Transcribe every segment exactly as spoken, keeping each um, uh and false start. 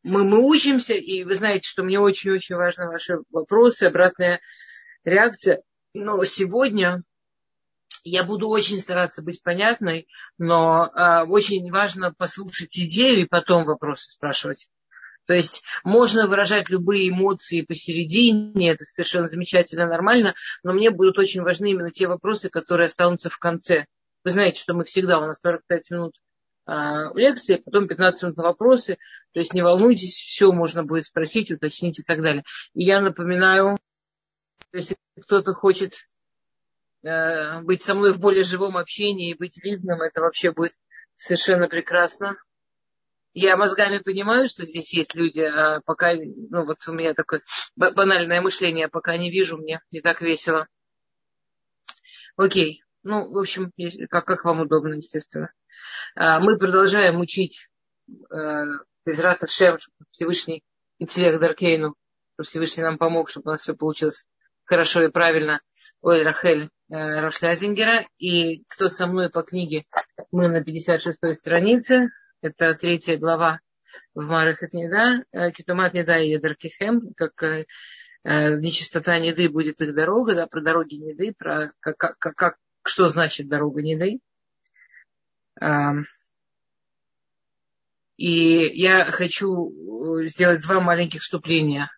мы, мы учимся, и вы знаете, что мне очень-очень важны ваши вопросы, обратная реакция. Но сегодня я буду очень стараться быть понятной, но э, очень важно послушать идею и потом вопросы спрашивать. То есть можно выражать любые эмоции посередине, это совершенно замечательно, нормально, но мне будут очень важны именно те вопросы, которые останутся в конце. Вы знаете, что мы всегда, у нас сорок пять минут а, лекции, потом пятнадцать минут на вопросы, то есть не волнуйтесь, все можно будет спросить, уточнить и так далее. И я напоминаю, если кто-то хочет э, быть со мной в более живом общении и быть видным, это вообще будет совершенно прекрасно. Я мозгами понимаю, что здесь есть люди, а пока, ну вот у меня такое банальное мышление, пока не вижу, мне не так весело. Окей. Ну, в общем, как, как вам удобно, естественно. А, мы продолжаем учить Безрат Ашем, Всевышний Ицлех Даркейну, чтобы Всевышний нам помог, чтобы у нас все получилось хорошо и правильно. Ой, Рахель Рашлязингера. И кто со мной по книге, мы на пятьдесят шестой странице. Это третья глава в Марехет Нида, Китумат Нида и Даркихем, как э, нечистота Ниды будет их дорога, да, про дороги Ниды, про как, как, как, что значит дорога Ниды. А, и я хочу сделать два маленьких вступления.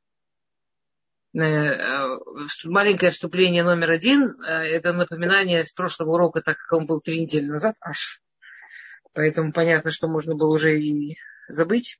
Маленькое вступление номер один, это напоминание с прошлого урока, так как он был три недели назад, аж. Поэтому понятно, что можно было уже и забыть.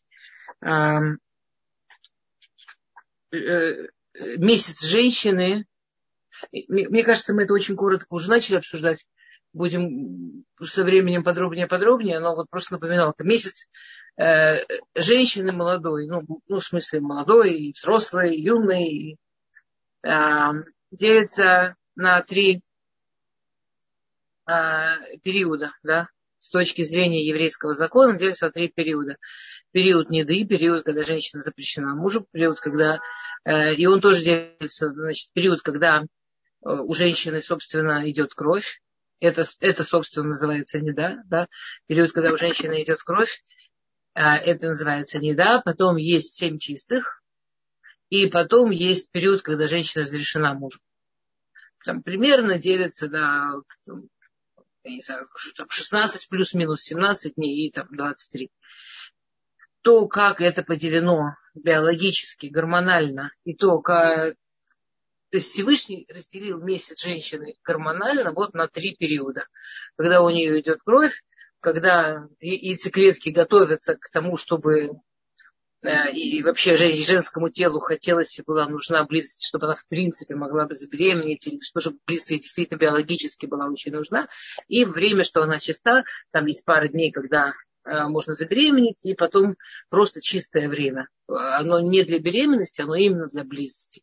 Месяц женщины. Мне кажется, мы это очень коротко уже начали обсуждать. Будем со временем подробнее-подробнее, но вот просто напоминалка. Месяц э, женщины молодой, ну, ну, в смысле молодой, взрослой, юной, э, делится на три э, периода, да. С точки зрения еврейского закона делится на три периода. Период неды, период, когда женщина запрещена мужу, период, когда... Э, и он тоже делится, значит, период, когда э, у женщины, собственно, идет кровь. Это, это, собственно, называется неда, да. Период, когда у женщины идет кровь, э, это называется неда. Потом есть семь чистых. И потом есть период, когда женщина разрешена мужу. Там примерно делится, да, я не знаю, шестнадцать плюс-минус семнадцать дней и там двадцать три. То, как это поделено биологически, гормонально, и то, как... То есть Всевышний разделил месяц женщины гормонально вот на три периода. Когда у нее идет кровь, когда яйцеклетки готовятся к тому, чтобы... И вообще женскому телу хотелось и была нужна близость, чтобы она в принципе могла бы забеременеть, или чтобы близость действительно биологически была очень нужна. И время, что она чиста, там есть пара дней, когда можно забеременеть, и потом просто чистое время. Оно не для беременности, оно именно для близости.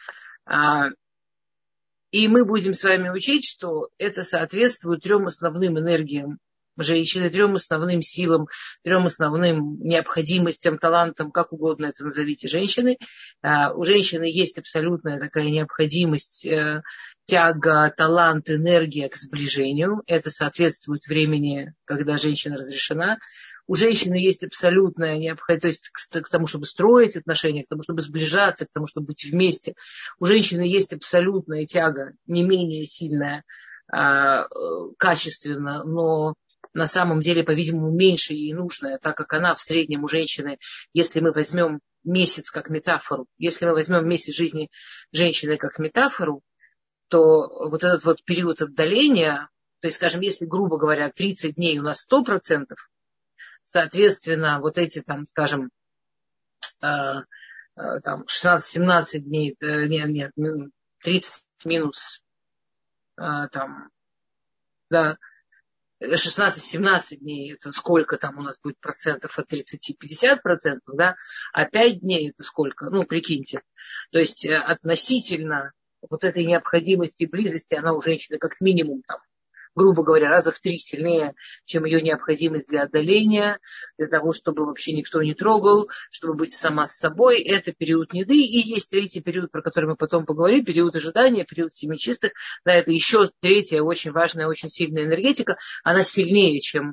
И мы будем с вами учить, что это соответствует трем основным энергиям женщины, трем основным силам, трем основным необходимостям, талантам, как угодно это назовите, женщины. У женщины есть абсолютная такая необходимость, тяга, талант, энергия к сближению. Это соответствует времени, когда женщина разрешена. У женщины есть абсолютная необходимость, то есть к тому, чтобы строить отношения, к тому, чтобы сближаться, к тому, чтобы быть вместе. У женщины есть абсолютная тяга, не менее сильная, качественно, но на самом деле, по-видимому, меньше ей нужно, так как она в среднем у женщины, если мы возьмем месяц как метафору, если мы возьмем месяц жизни женщины как метафору, то вот этот вот период отдаления, то есть, скажем, если, грубо говоря, тридцать дней у нас сто процентов, соответственно, вот эти, там, скажем, там шестнадцать-семнадцать дней, нет, нет, тридцать минус, там, да, шестнадцать-семнадцать дней, это сколько там у нас будет процентов от тридцати, пятьдесят процентов, да, а пять дней это сколько, ну, прикиньте. То есть относительно вот этой необходимости близости, она у женщины как минимум там, грубо говоря, раза в три сильнее, чем ее необходимость для отдаления, для того, чтобы вообще никто не трогал, чтобы быть сама с собой. Это период неды. И есть третий период, про который мы потом поговорим, период ожидания, период семи чистых. Да, это еще третья очень важная, очень сильная энергетика. Она сильнее, чем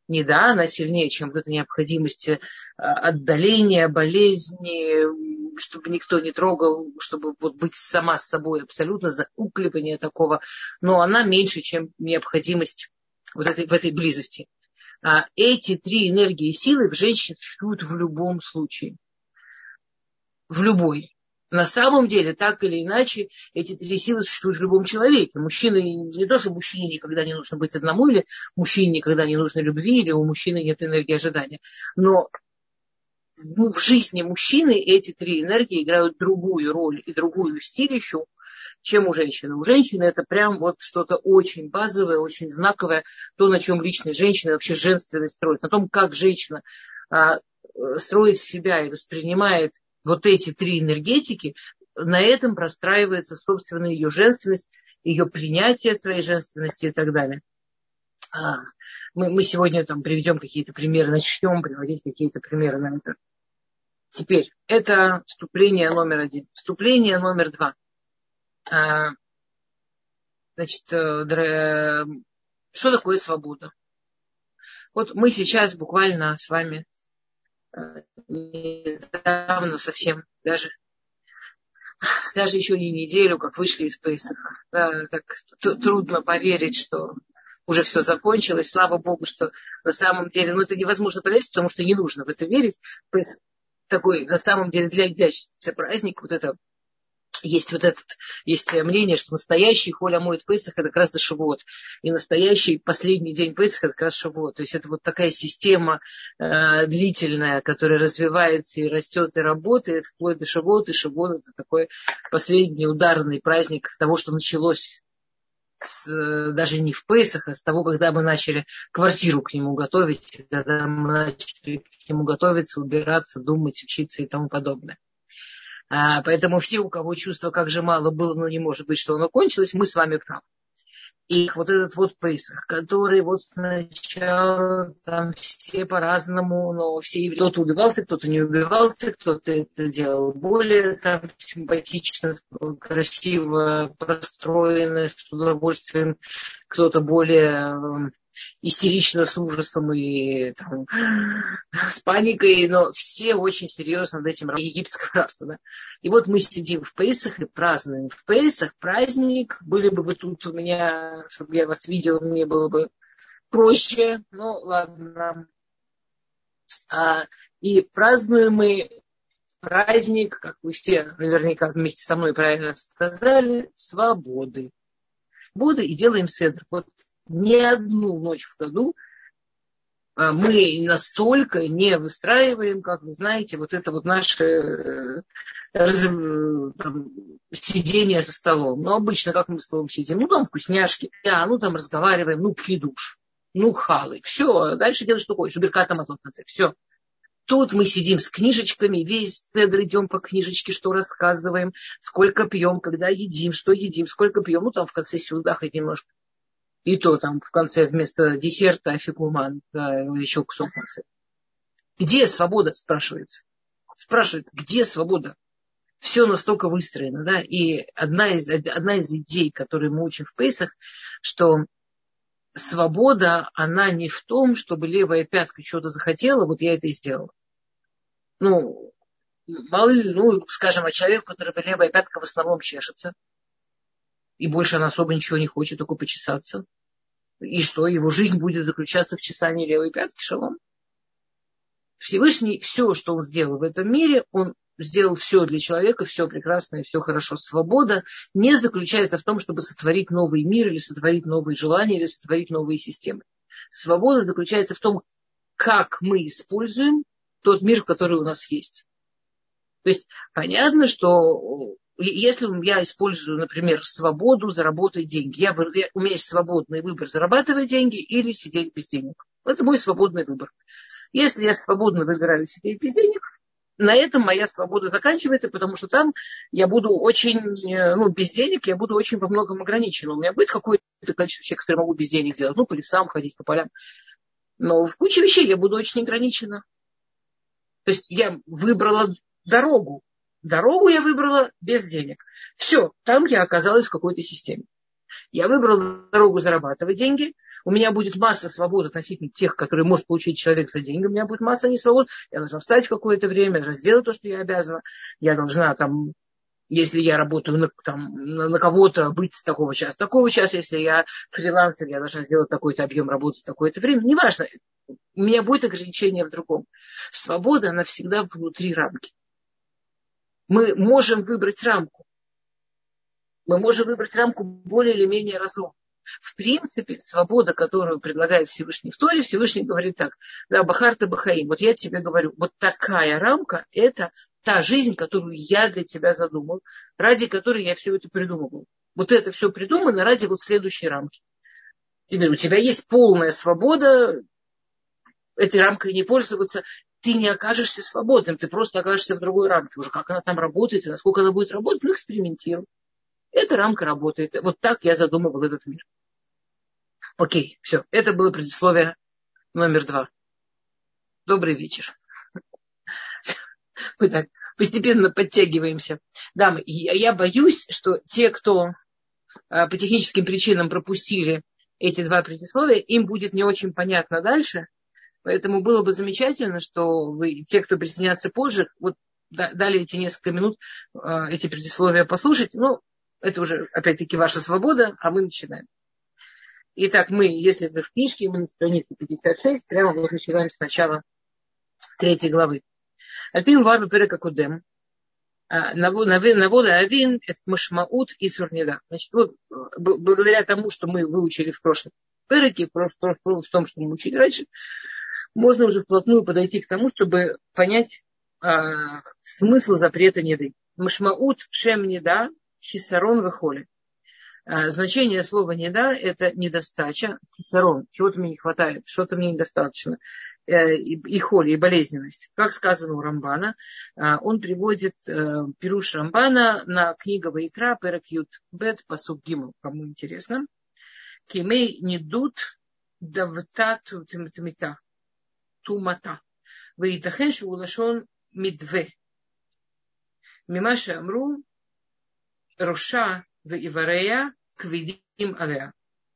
Не да, она сильнее, чем вот эта необходимость отдаления, болезни, чтобы никто не трогал, чтобы вот быть сама с собой, абсолютно закукливание такого. Но она меньше, чем необходимость вот этой, в этой близости. А эти три энергии и силы в женщине существуют в любом случае. В любой. На самом деле, так или иначе, эти три силы существуют в любом человеке. Мужчина, не то, что мужчине никогда не нужно быть одному, или мужчине никогда не нужно любви, или у мужчины нет энергии ожидания. Но ну, в жизни мужчины эти три энергии играют другую роль и другую стилищу, чем у женщины. У женщины это прям вот что-то очень базовое, очень знаковое, то, на чем личность женщины, вообще женственность строится, на том, как женщина а, строит себя и воспринимает вот эти три энергетики, на этом простраивается, собственно, ее женственность, ее принятие своей женственности и так далее. А, мы, мы сегодня там приведем какие-то примеры, начнем приводить какие-то примеры на это. Теперь, это вступление номер один. Вступление номер два. А, значит, что такое свобода? Вот мы сейчас буквально с вами недавно совсем, даже, даже еще не неделю, как вышли из Песаха. Да, так трудно поверить, что уже все закончилось. Слава Богу, что на самом деле, ну это невозможно поверить, потому что не нужно в это верить. Песах такой, на самом деле, для длящийся праздник, вот это Есть вот этот, есть мнение, что настоящий Холь Амоид Песах это как раз до Шавуот. И настоящий последний день Песаха это как раз Шавуот. То есть это вот такая система э, длительная, которая развивается и растет и работает вплоть до Шавуот. И Шавуот это такой последний ударный праздник того, что началось с, даже не в Песах, а с того, когда мы начали квартиру к нему готовить, когда мы начали к нему готовиться, убираться, думать, учиться и тому подобное. А, поэтому все, у кого чувство, как же мало было, но не может быть, что оно кончилось, мы с вами правы. И вот этот вот Песах, который вот сначала там все по-разному, но все евреи, кто-то убивался, кто-то не убивался, кто-то это делал более там симпатично, красиво, простроено, с удовольствием, кто-то более истерично, с ужасом и там, с паникой, но все очень серьезно над этим египетское рабство. Да? И вот мы сидим в Песах и празднуем. В Песах праздник, были бы вы тут у меня, чтобы я вас видела, мне было бы проще, ну ладно. А, и празднуем мы праздник, как вы все наверняка вместе со мной правильно сказали, свободы. Свободы и делаем седр. Вот ни одну ночь в году мы настолько не выстраиваем, как вы знаете, вот это вот наше там, сидение за столом. Но обычно как мы за столом сидим? Ну, там вкусняшки, да, ну, там разговариваем, ну, кидуш, ну, халы. Все, дальше делаешь что хочешь, беркат Амазон в конце, все. Тут мы сидим с книжечками, весь седр идем по книжечке, что рассказываем, сколько пьем, когда едим, что едим, сколько пьем. Ну, там в конце сюда хоть немножко. И то там в конце вместо десерта афикуман, да, еще кусок в конце. Где свобода, спрашивается. Спрашивает, где свобода? Все настолько выстроено, да. И одна из, одна из идей, которые мы учим в Песах, что свобода, она не в том, чтобы левая пятка что-то захотела, вот я это и сделала. Ну, мало ли, ну, скажем, о человеке, у которого левая пятка в основном чешется, и больше она особо ничего не хочет, только почесаться. И что, его жизнь будет заключаться в чесании левой пятки, шалом? Всевышний, все, что он сделал в этом мире, он сделал все для человека, все прекрасно и все хорошо. Свобода не заключается в том, чтобы сотворить новый мир, или сотворить новые желания, или сотворить новые системы. Свобода заключается в том, как мы используем тот мир, который у нас есть. То есть понятно, что если я использую, например, свободу заработать деньги, я, я, у меня есть свободный выбор зарабатывать деньги или сидеть без денег. Это мой свободный выбор. Если я свободно выбираю сидеть без денег, на этом моя свобода заканчивается, потому что там я буду очень, ну, без денег я буду очень во многом ограничена. У меня будет какое-то количество вещей, которые я могу без денег делать. Ну, по лесам ходить, по полям. Но в куче вещей я буду очень ограничена. То есть я выбрала дорогу. Дорогу я выбрала без денег. Все, там я оказалась в какой-то системе. Я выбрала дорогу зарабатывать деньги, У меня будет масса свобод относительно тех, которые может получить человек за деньги. У меня будет масса несвобод. Я должна встать в какое-то время, я должна сделать то, что я обязана. Я должна там, если я работаю на, там, на кого-то, быть с такого часа, такого часа. Если я фрилансер, я должна сделать такой-то объем работы в такое-то время. Неважно. У меня будет ограничение в другом. Свобода, она всегда внутри рамки. Мы можем выбрать рамку. Мы можем выбрать рамку более или менее разумно. В принципе, свобода, которую предлагает Всевышний в Торе, Всевышний говорит так: да, Бахарта Бахаим, вот я тебе говорю, вот такая рамка, это та жизнь, которую я для тебя задумал, ради которой я все это придумывал. Вот это все придумано ради вот следующей рамки. Теперь у тебя есть полная свобода этой рамкой не пользоваться, ты не окажешься свободным, ты просто окажешься в другой рамке. Уже как она там работает и насколько она будет работать, ну, экспериментируй. Эта рамка работает. Вот так я задумывал этот мир. Окей, все. Это было предисловие номер два. Добрый вечер. Мы так постепенно подтягиваемся. Да, я боюсь, что те, кто по техническим причинам пропустили эти два предисловия, им будет не очень понятно дальше. Поэтому было бы замечательно, что вы, те, кто присоединятся позже, вот дали эти несколько минут эти предисловия послушать. Ну, это уже, опять-таки, ваша свобода, а мы начинаем. Итак, мы, если вы в книжке, мы на странице пятьдесят шесть, прямо вот начинаем с начала третьей главы. Альпин варбы перекакудем. Навода авин, это машмаут и сурнида. Значит, вот, благодаря тому, что мы выучили в прошлом переке, в, в, в том, что мы учили раньше, можно уже вплотную подойти к тому, чтобы понять а, смысл запрета неды. Машмаут шем неда, хисарон вехоли. Значение слова «неда» – это недостача, хисарон, чего-то мне не хватает, что-то мне недостаточно, и, и холи, и болезненность. Как сказано у Рамбана, он приводит пируш Рамбана на книгу Ваикра, перек Ют бет, пасук гимл, кому интересно. Кимей недут давта тумата, тумата. Ваитахен шулашон мидве. Мимаша амру роша в Иварея квидим алея.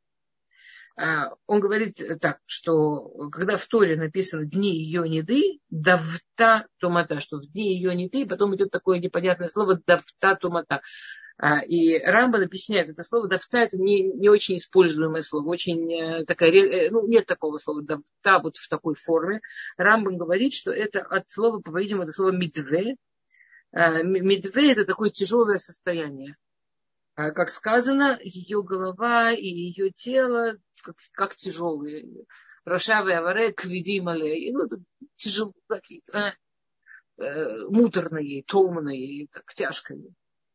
Он говорит так, что когда в Торе написано «дни ее неды», «давта тумата», что в дни ее неды, потом идет такое непонятное слово «давта тумата». И Рамбан объясняет это слово «давта», это не, не очень используемое слово, очень такая, ну, нет такого слова «давта» вот в такой форме. Рамбан говорит, что это от слова, по-видимому, это слово «мидве». Мидве – это такое тяжелое состояние. Как сказано, ее голова и ее тело как, как тяжелые. Рошавы аваре квиди мале. Ну, тяжелые, такие, а, э, муторные, томные, так, тяжкие.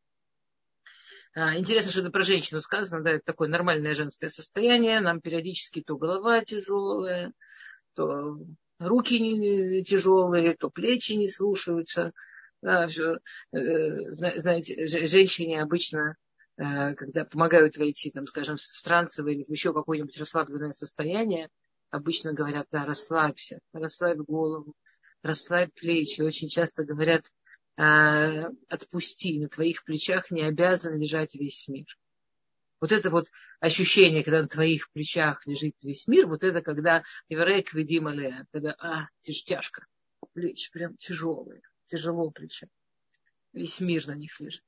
А, интересно, что это про женщину сказано, да, это такое нормальное женское состояние. Нам периодически то голова тяжелая, то руки не, тяжелые, то плечи не слушаются. Да, все, э, знаете, женщине обычно, когда помогают войти, там, скажем, в трансовое или в еще какое-нибудь расслабленное состояние, обычно говорят, да, расслабься, расслабь голову, расслабь плечи. Очень часто говорят, отпусти, на твоих плечах не обязан лежать весь мир. Вот это вот ощущение, когда на твоих плечах лежит весь мир, вот это когда еврейк ведим алея, когда, а, тяжко, плечи прям тяжелые, тяжело плечи, весь мир на них лежит.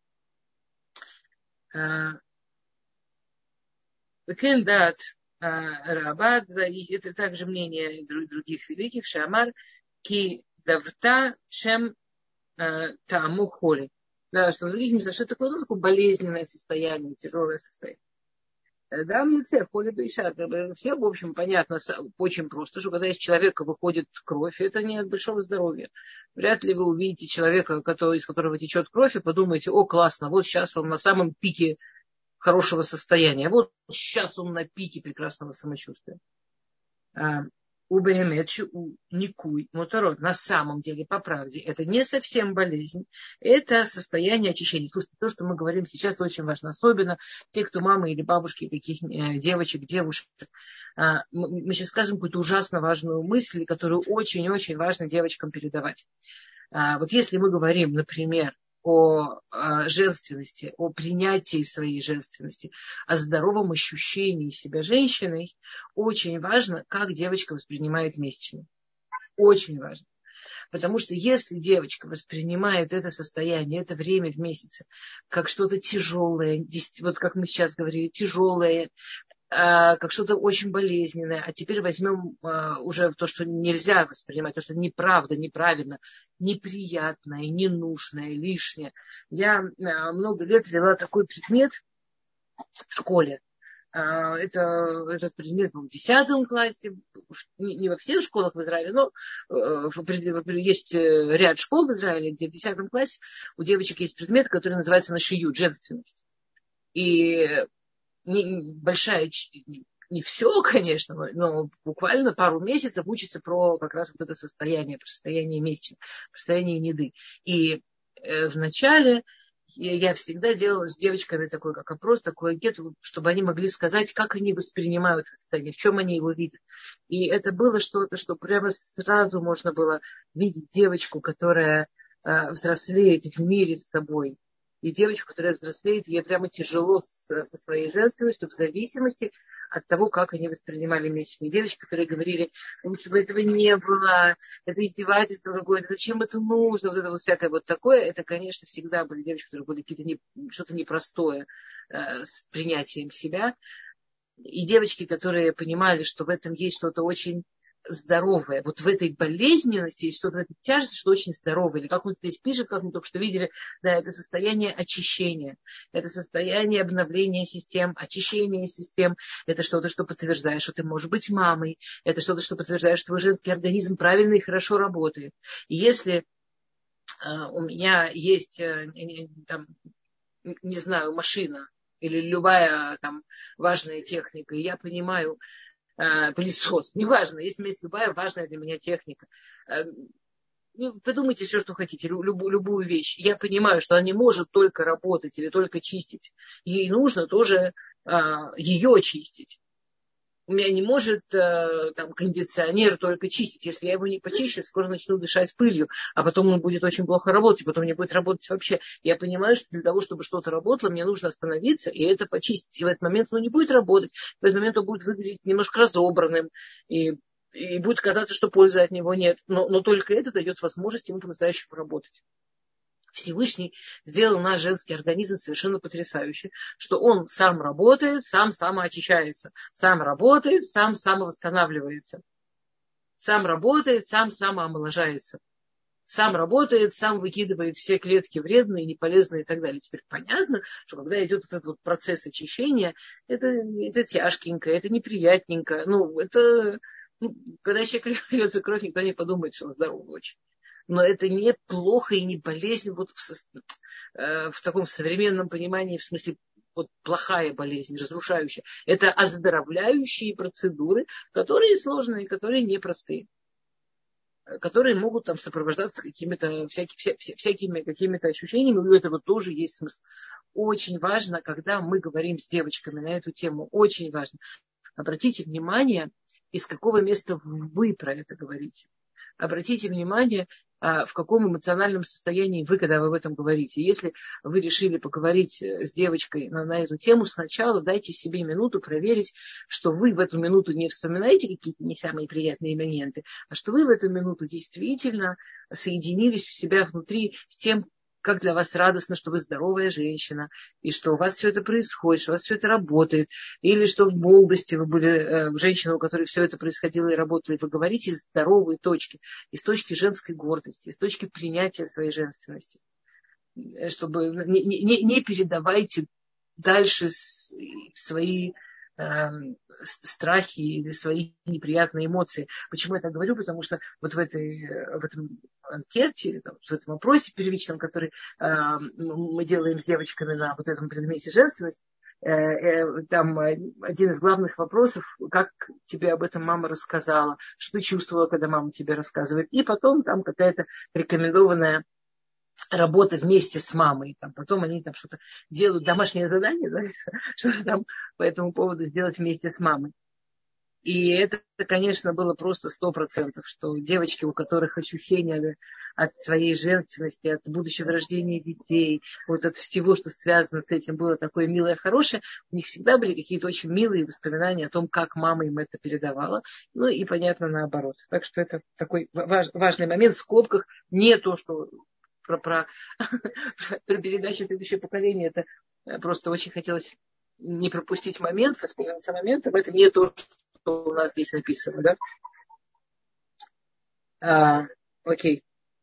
Векендат Рабад, это также мнение других великих, Шамар, ки давта шем тааму холи. Да, что в других местах, что такое, ну, такое болезненное состояние, тяжелое состояние. Да, мы все, холи бейша, все, в общем, понятно, очень просто, что когда из человека выходит кровь, это не от большого здоровья. Вряд ли вы увидите человека, который, из которого течет кровь, и подумаете, о, классно, вот сейчас он на самом пике хорошего состояния, вот сейчас он на пике прекрасного самочувствия. У бехемет, у никуй, моторот, на самом деле, по правде, это не совсем болезнь, это состояние очищения. Слушайте, то, что мы говорим сейчас, очень важно, особенно те, кто мамы или бабушки таких девочек, девушек. Мы сейчас скажем какую-то ужасно важную мысль, которую очень-очень важно девочкам передавать. Вот если мы говорим, например, о, о женственности, о принятии своей женственности, о здоровом ощущении себя женщиной, очень важно, как девочка воспринимает месячные. Очень важно. Потому что если девочка воспринимает это состояние, это время в месяце, как что-то тяжелое, вот как мы сейчас говорили, тяжелое, как что-то очень болезненное, а теперь возьмем уже то, что нельзя воспринимать, то, что неправда, неправильно, неприятное, ненужное, лишнее. Я много лет вела такой предмет в школе. Это, этот предмет был в десятом классе, не во всех школах в Израиле, но есть ряд школ в Израиле, где в десятом классе у девочек есть предмет, который называется нашиют, женственность. И не, большая, не, не все, конечно, но буквально пару месяцев учится про как раз вот это состояние, про состояние месячных, про состояние неды. И э, вначале я всегда делала с девочками такой как опрос, такой анкету, чтобы они могли сказать, как они воспринимают это состояние, в чем они его видят. И это было что-то, что прямо сразу можно было видеть девочку, которая э, взрослеет в мире с собой. И девочка, которая взрослеет, ей прямо тяжело с, со своей женственностью в зависимости от того, как они воспринимали месячные. Девочки, которые говорили, лучше бы этого не было, это издевательство какое-то, зачем это нужно, вот это вот всякое вот такое. Это, конечно, всегда были девочки, которые были какие-то не, что-то непростое э, с принятием себя. И девочки, которые понимали, что в этом есть что-то очень здоровое. Вот в этой болезненности есть что-то, в этой тяжести, что очень здоровое. Или как он здесь пишет, как мы только что видели, да, это состояние очищения, это состояние обновления систем, очищения систем, это что-то, что подтверждает, что ты можешь быть мамой, это что-то, что подтверждает, что твой женский организм правильно и хорошо работает. И если э, у меня есть, э, там, не знаю, машина или любая там важная техника, и я понимаю, пылесос, неважно, есть у меня есть любая важная для меня техника. Подумайте все, что хотите, любую, любую вещь. Я понимаю, что она не может только работать или только чистить. Ей нужно тоже а, ее чистить. У меня не может а, там, кондиционер только чистить. Если я его не почищу, скоро начну дышать пылью, а потом он будет очень плохо работать, потом не будет работать вообще. Я понимаю, что для того, чтобы что-то работало, мне нужно остановиться и это почистить. И в этот момент оно не будет работать. В этот момент он будет выглядеть немножко разобранным. И, и будет казаться, что пользы от него нет. Но, но только это дает возможность ему по-настоящему работать. Всевышний сделал наш женский организм совершенно потрясающе, что он сам работает, сам самоочищается, сам работает, сам самовосстанавливается, сам работает, сам самоомоложается, сам работает, сам выкидывает все клетки вредные, неполезные и так далее. Теперь понятно, что когда идет этот вот процесс очищения, это, это тяжкенько, это неприятненько. Ну, это, ну, когда человек льется кровь, никто не подумает, что он здоровый очень. Но это не плохо и не болезнь вот в, э, в таком современном понимании, в смысле вот плохая болезнь, разрушающая. Это оздоровляющие процедуры, которые сложные, которые непростые, которые могут там сопровождаться какими-то всякими, вся, всякими какими-то ощущениями. У этого тоже есть смысл. Очень важно, когда мы говорим с девочками на эту тему, очень важно. Обратите внимание, из какого места вы про это говорите. Обратите внимание, в каком эмоциональном состоянии вы, когда вы об этом говорите. Если вы решили поговорить с девочкой на, на эту тему, сначала дайте себе минуту проверить, что вы в эту минуту не вспоминаете какие-то не самые приятные моменты, а что вы в эту минуту действительно соединились у себя внутри с тем, как для вас радостно, что вы здоровая женщина, и что у вас все это происходит, что у вас все это работает, или что в молодости вы были э, женщиной, у которой все это происходило и работало, и вы говорите из здоровой точки, из точки женской гордости, из точки принятия своей женственности. Чтобы не, не, не передавайте дальше свои э, страхи или свои неприятные эмоции. Почему я так говорю? Потому что вот в, этой, в этом анкете, в этом опросе первичном, который э, мы делаем с девочками на вот этом предмете женственность, э, э, там один из главных вопросов, как тебе об этом мама рассказала, что ты чувствовала, когда мама тебе рассказывает. И потом там какая-то рекомендованная работа вместе с мамой. Там, потом они там что-то делают, домашнее задание, да, что-то там по этому поводу сделать вместе с мамой. И это, конечно, было просто сто процентов, что девочки, у которых ощущения от своей женственности, от будущего рождения детей, вот от всего, что связано с этим, было такое милое, хорошее, у них всегда были какие-то очень милые воспоминания о том, как мама им это передавала. Ну и, понятно, наоборот. Так что это такой важ, важный момент. В скобках не то, что про, про, про передачу в следующее поколение. Это просто очень хотелось не пропустить момент, воспользоваться моментом. Это не то, что у нас здесь написано, да? А, окей.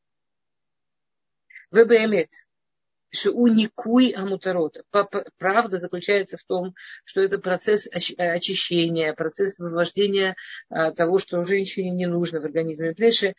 ВБМет. Шуникуй амутарот. Правда заключается в том, что это процесс очищения, процесс вывождения того, что женщине не нужно в организме.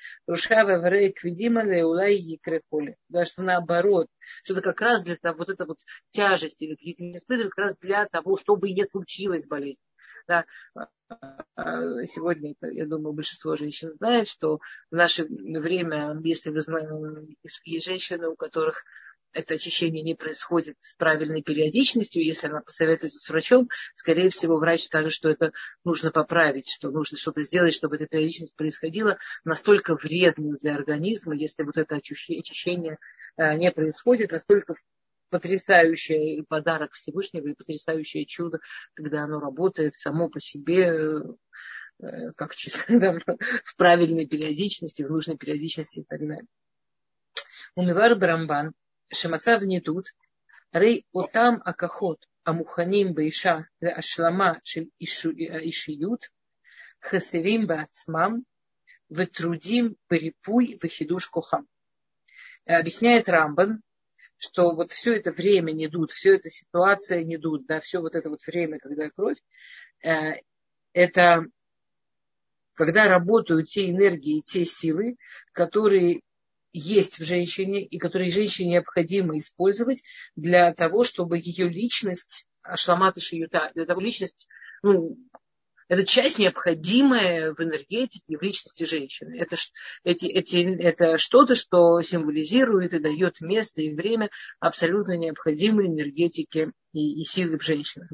Да, что наоборот, что это как раз для того, вот эта вот тяжесть или какие-то неспреды, как раз для того, чтобы не случилась болезнь. Да. Сегодня, это, я думаю, большинство женщин знает, что в наше время, если вы знаете, есть женщины, у которых это очищение не происходит с правильной периодичностью, если она посоветуется с врачом, скорее всего, врач скажет, что это нужно поправить, что нужно что-то сделать, чтобы эта периодичность происходила, настолько вредно для организма, если вот это очищение не происходит, настолько потрясающий подарок Всевышнего и потрясающее чудо, когда оно работает само по себе, как да, в правильной периодичности, в нужной периодичности и так далее. Умивар Барамбан, Шамацав Нидут, Рей Отам Акахот, Амуханим Бейша, Ашлама Шель Ишиют, Хасерим Баацмам, Ветрудим Берипуй, Вехидуш Кохам. Объясняет Рамбан, что вот все это время недут, все это ситуация недут, да, все вот это вот время, когда кровь, э, это когда работают те энергии, те силы, которые есть в женщине и которые женщине необходимо использовать для того, чтобы ее личность, ашламат шиюта, для того личность, ну, это часть необходимая в энергетике, в личности женщины. Это, эти, эти, это что-то, что символизирует и дает место и время абсолютно необходимой энергетике и, и силы в женщинах.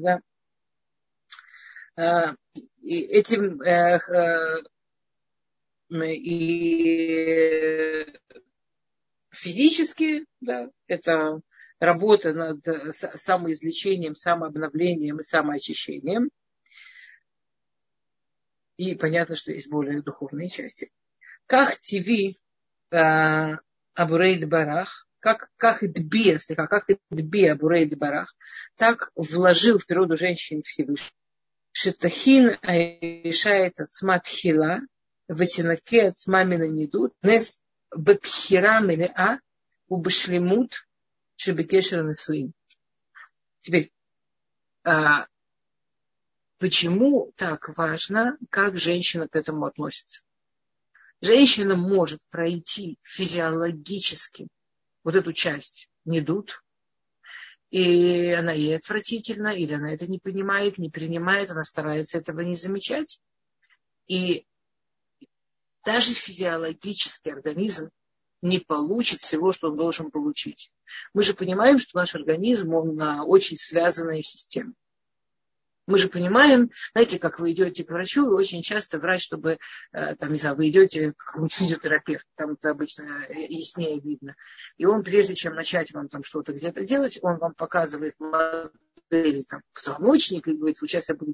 Да? И этим и физически, да, это работа над самоизлечением, самообновлением и самоочищением. И понятно, что есть более духовные части. Как ТВ Абурейд Барах, как, как Идби, слегка, как Идби Абурейд Барах, так вложил в природу женщин Всевышний. Шетахин Айшает Ацмат Хила, Ватинаке Ацмамина Нидут, Нес Бепхира Мелеа, Убашлемут, Шебекешер Насуин. Теперь, а, почему так важно, как женщина к этому относится? Женщина может пройти физиологически вот эту часть недут, и она ей отвратительна, или она это не понимает, не принимает, она старается этого не замечать. И даже физиологический организм не получит всего, что он должен получить. Мы же понимаем, что наш организм, он очень связанная система. Мы же понимаем, знаете, как вы идете к врачу, и очень часто врач, чтобы, там, не знаю, вы идете к какому-нибудь физиотерапевту, там это обычно яснее видно. И он, прежде чем начать вам там что-то где-то делать, он вам показывает модель там, позвоночника и говорит, вы сейчас я буду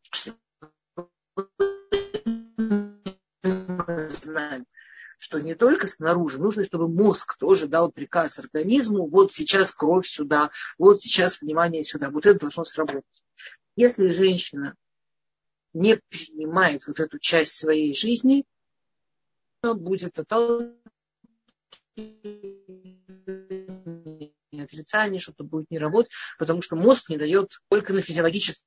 знаем, что не только снаружи, нужно, чтобы мозг тоже дал приказ организму, вот сейчас кровь сюда, вот сейчас внимание сюда, вот это должно сработать. Если женщина не принимает вот эту часть своей жизни, то будет тотальное отрицание, что-то будет не работать, потому что мозг не дает только на физиологическом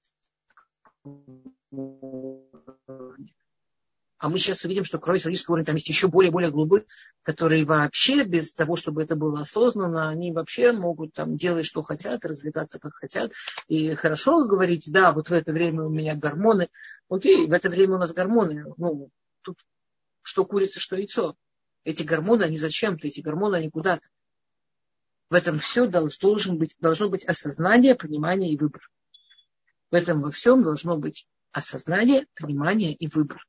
уровне. А мы сейчас увидим, что кровь физиологического уровня там есть еще более-более глубокий, которые вообще без того, чтобы это было осознанно, они вообще могут там делать, что хотят, развлекаться, как хотят. И хорошо говорить, да, вот в это время у меня гормоны. Окей, в это время у нас гормоны. Ну, тут что курица, что яйцо. Эти гормоны, они зачем-то, эти гормоны, они куда-то. В этом все должно быть, должно быть осознание, понимание и выбор. В этом во всем должно быть осознание, понимание и выбор.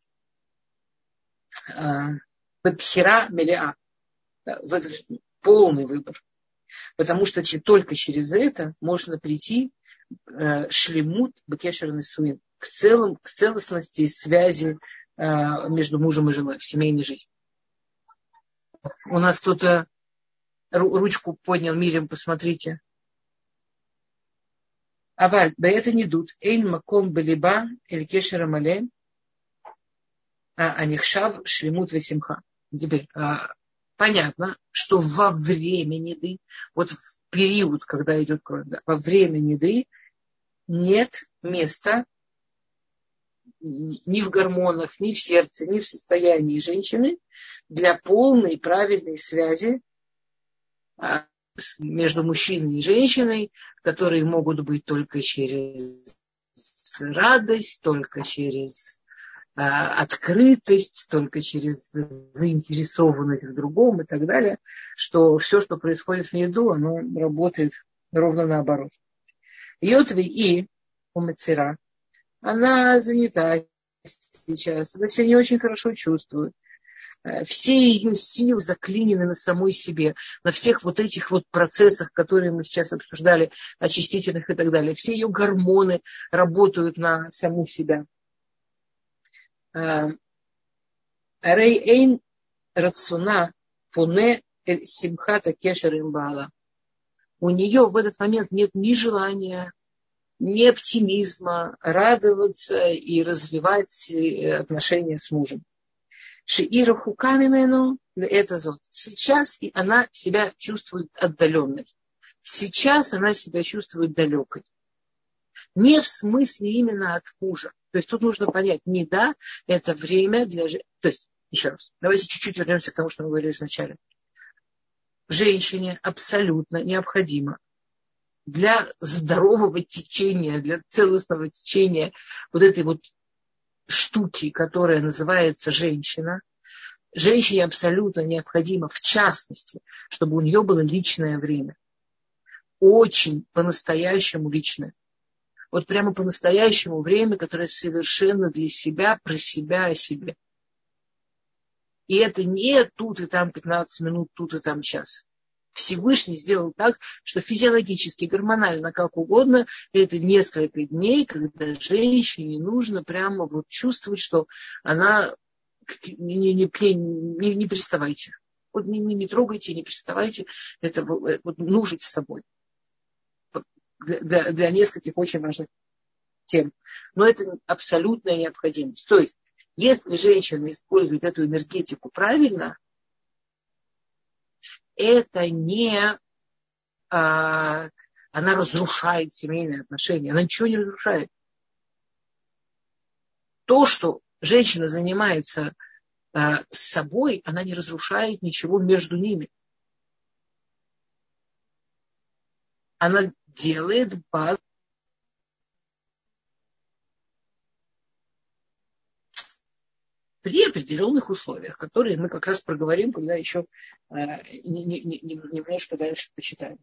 Бабхира мелиа. Полный выбор. Потому что только через это можно прийти шлемут бекешер несуин, к, целым, к целостности связи между мужем и женой в семейной жизни. У нас кто-то ручку поднял. Мирим, посмотрите. Аваль, да это не дут. Эйн маком белиба эль кешера мале анихшав шлемут весимха. Теперь понятно, что во время неды, вот в период, когда идет кровь, да, во время неды нет места ни в гормонах, ни в сердце, ни в состоянии женщины для полной правильной связи между мужчиной и женщиной, которые могут быть только через радость, только через открытость, только через заинтересованность в другом и так далее, что все, что происходит в неду, оно работает ровно наоборот. Йотви и у Мецера, она занята сейчас, она себя не очень хорошо чувствует. Все ее силы заклинены на самой себе, на всех вот этих вот процессах, которые мы сейчас обсуждали, очистительных и так далее. Все ее гормоны работают на саму себя. Рей эйн рацуна пуне эль симхата кешер имбала. У нее в этот момент нет ни желания, ни оптимизма радоваться и развивать отношения с мужем. Шиира хукамимену это зон. Сейчас она себя чувствует отдаленной. Сейчас она себя чувствует далекой. Не в смысле именно от мужа. То есть тут нужно понять, не да, это время для... То есть, еще раз, давайте чуть-чуть вернемся к тому, что мы говорили вначале. Женщине абсолютно необходимо для здорового течения, для целостного течения вот этой вот штуки, которая называется женщина, женщине абсолютно необходимо, в частности, чтобы у нее было личное время. Очень по-настоящему личное. Вот прямо по-настоящему время, которое совершенно для себя, про себя, о себе. И это не тут и там пятнадцать минут, тут и там час. Всевышний сделал так, что физиологически, гормонально, как угодно, это несколько дней, когда женщине нужно прямо вот чувствовать, что она... Не, не, не, не, не приставайте. Вот не, не, не трогайте, не приставайте. Это вот, нужить с собой. Для, для нескольких очень важных тем. Но это абсолютная необходимость. То есть, если женщина использует эту энергетику правильно, это не а, она разрушает семейные отношения. Она ничего не разрушает. То, что женщина занимается а, с собой, она не разрушает ничего между ними. Она делает базу при определенных условиях, которые мы как раз проговорим, когда еще э, не, не, не, немножко дальше почитаем.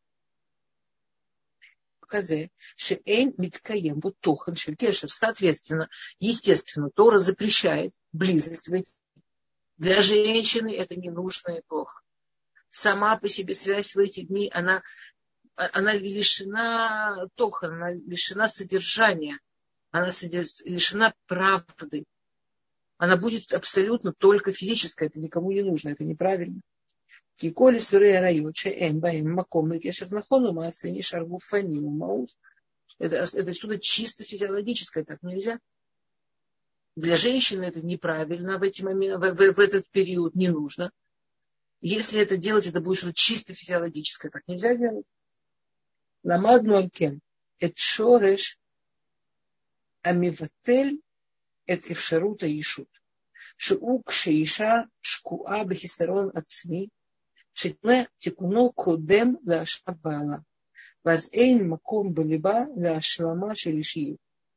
Соответственно, естественно, Тора запрещает близость. Для женщины это не нужно и плохо. Сама по себе связь в эти дни, она, она лишена тоха, она лишена содержания, она лишена правды. Она будет абсолютно только физическая. Это никому не нужно. Это неправильно. Это, это что-то чисто физиологическое. Так нельзя. Для женщины это неправильно в, эти моменты, в, в, в этот период. Не нужно. Если это делать, это будет что-то чисто физиологическое. Так нельзя делать. Ламадну алкен. Эт шореш амиватель. Это эфшарута ишут. שהוא כשאישה שקועה בחיסרון עצמי, שתנה תיקונו קודם להשלמת בעלה, ואז אין מקום בליבה להשלמה של אישיות.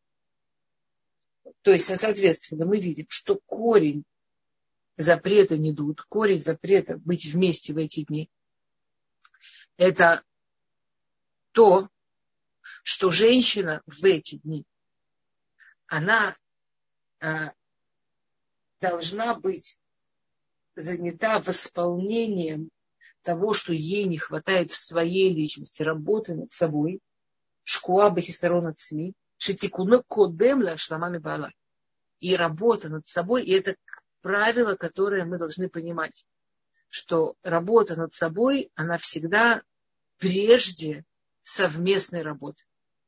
То есть, соответственно, мы видим, что корень запрета недуд, корень запрета быть вместе в эти дни, это то, что женщина в эти дни она а, должна быть занята восполнением того, что ей не хватает в своей личности, работы над собой, шкуа бахисарон от СМИ, шитикуна кодем ла шламами бала. И работа над собой, и это правило, которое мы должны понимать, что работа над собой, она всегда прежде совместной работы.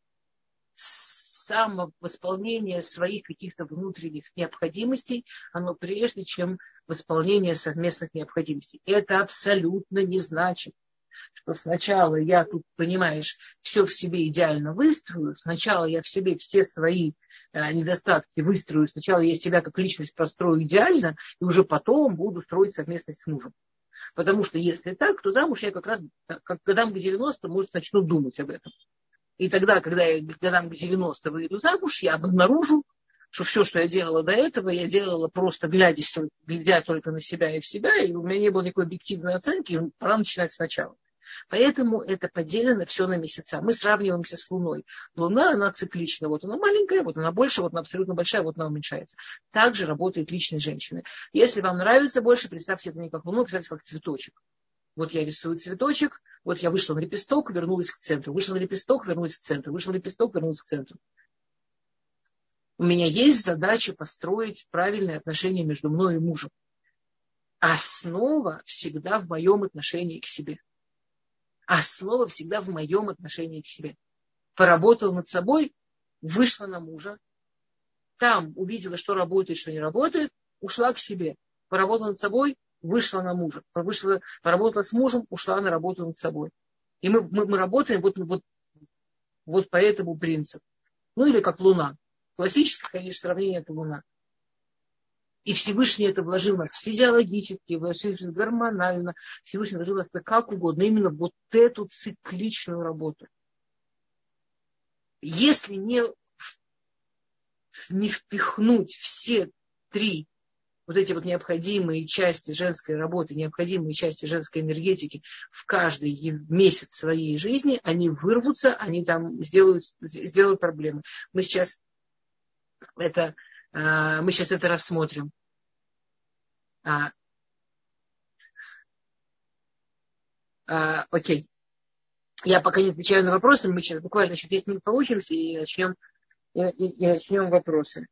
Самовосполнение своих каких-то внутренних необходимостей, оно прежде, чем восполнение совместных необходимостей. Это абсолютно не значит, что сначала я тут, понимаешь, все в себе идеально выстрою, сначала я в себе все свои э, недостатки выстрою, сначала я себя как личность построю идеально, и уже потом буду строить совместность с мужем. Потому что если так, то замуж я как раз, как годам к девяностым, может, начну думать об этом. И тогда, когда я годам к девяностым выйду замуж, я обнаружу, что все, что я делала до этого, я делала просто глядя, глядя только на себя и в себя, и у меня не было никакой объективной оценки, пора начинать сначала. Поэтому это поделено все на месяца. Мы сравниваемся с Луной. Луна, она циклична. Вот она маленькая, вот она больше, вот она абсолютно большая, вот она уменьшается. Так же работает личность женщины. Если вам нравится больше, представьте это не как Луну, представьте как цветочек. Вот я рисую цветочек, вот я вышла на лепесток, вернулась к центру. Вышла на лепесток, вернулась к центру. Вышла на лепесток, вернулась к центру. У меня есть задача построить правильные отношения между мной и мужем. Основа всегда в моем отношении к себе. Основа всегда в моем отношении к себе. Поработала над собой, вышла на мужа. Там увидела, что работает, что не работает, ушла к себе. Поработала над собой, вышла на мужа. Вышла, поработала с мужем, ушла на работу над собой. И мы, мы, мы работаем вот, вот, вот по этому принципу. Ну или как Луна. Классическое, конечно, сравнение — это Луна. И Всевышний это вложил в нас физиологически, вложил гормонально. Всевышний вложил в нас как угодно. Именно вот эту цикличную работу. Если не, не впихнуть все три вот эти вот необходимые части женской работы, необходимые части женской энергетики в каждый месяц своей жизни, они вырвутся, они там сделают, сделают проблемы. Мы сейчас это, мы сейчас это рассмотрим. А, а, окей. Я пока не отвечаю на вопросы. Мы сейчас буквально еще десять минут поучимся и начнем, и, и, и начнем вопросы.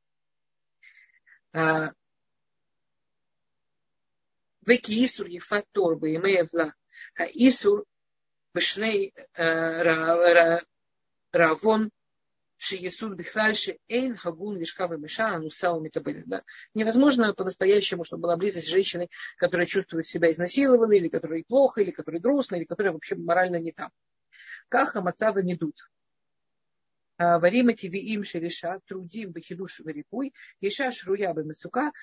Веки исур ефат торбы имея вла. А исур бешней равон шиесуд бихлальши эйн хагун вишкавы меша анусау метабелин. Невозможно по-настоящему, чтобы была близость с женщиной, которая чувствует себя изнасилованной, или которой плохо, или которой грустно, или которая вообще морально не там. Каха мацава не дут. Варима тебе им шериша, трудим бахидуш варипуй, еша шруя бамецука,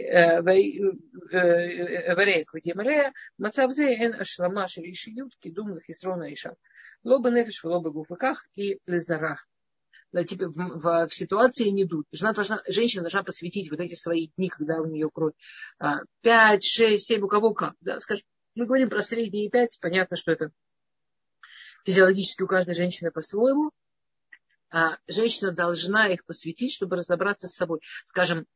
варех вадимрея, мацавзе эн ашлама шеришиют, кидум лахисрона иша. Лоба нефиш, лоба гуфаках и лезарах. Тебе в, в, в ситуации не идут. Жена должна, женщина должна посвятить вот эти свои дни, когда у нее кровь. Пять, шесть, семь, у кого как. Да, скажем, мы говорим про средние пять, понятно, что это физиологически у каждой женщины по-своему. А женщина должна их посвятить, чтобы разобраться с собой. Скажем,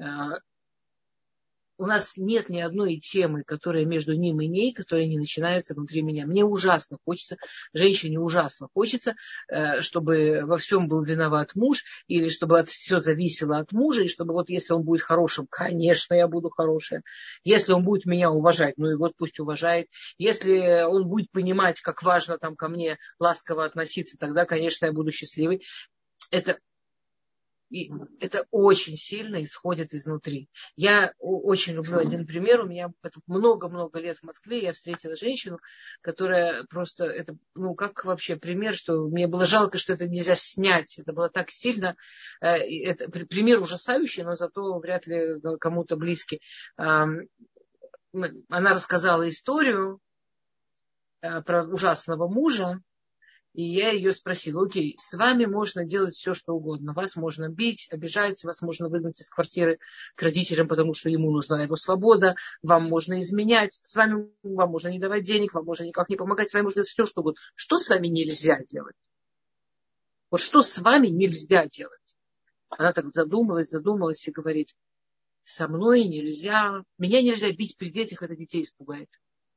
у нас нет ни одной темы, которая между ним и ней, которая не начинается внутри меня. Мне ужасно хочется, женщине ужасно хочется, чтобы во всем был виноват муж, или чтобы все зависело от мужа, и чтобы вот если он будет хорошим, конечно, я буду хорошая. Если он будет меня уважать, ну и вот пусть уважает. Если он будет понимать, как важно там ко мне ласково относиться, тогда, конечно, я буду счастливой. Это И это очень сильно исходит изнутри. Я очень люблю один пример. У меня много-много лет в Москве я встретила женщину, которая просто, это, ну, как вообще пример, что мне было жалко, что это нельзя снять. Это было так сильно. Это пример ужасающий, но зато вряд ли кому-то близкий. Она рассказала историю про ужасного мужа. И я ее спросила: окей, с вами можно делать все, что угодно. Вас можно бить, обижать, вас можно выгнать из квартиры к родителям, потому что ему нужна его свобода. Вам можно изменять, с вами вам можно не давать денег, вам можно никак не помогать, с вами можно делать все, что угодно. Что с вами нельзя делать? Вот что с вами нельзя делать? Она так задумалась, задумалась и говорит, со мной нельзя, меня нельзя бить при детях, это детей испугает.